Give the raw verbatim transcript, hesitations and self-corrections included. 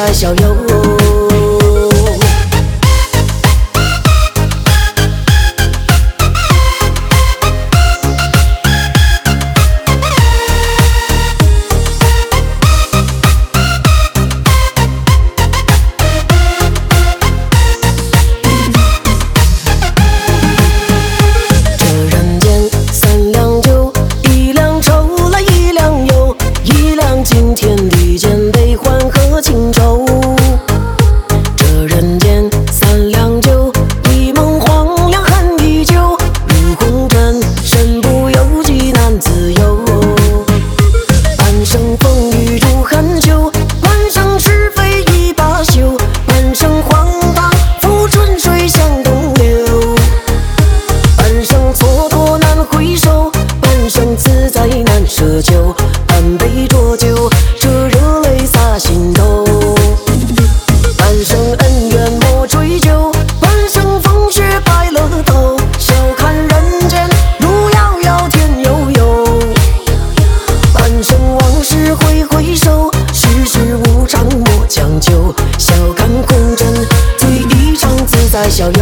在逍遥。今天利剑悲欢和情仇，这人间三两酒，一梦黄粱恨已久。入红尘，身不由己难自由。半生风雨如寒秋，半生是非已罢休。半生荒唐付春水向东流，半生蹉跎难回首，半生自在难奢求。半杯浊酒，这热泪洒心头。半生恩怨莫追究，半生风雪白了头。笑看人间路遥遥，天悠悠。半生往事挥挥手，世事无常莫强求。笑看红尘醉一场，自在逍遥。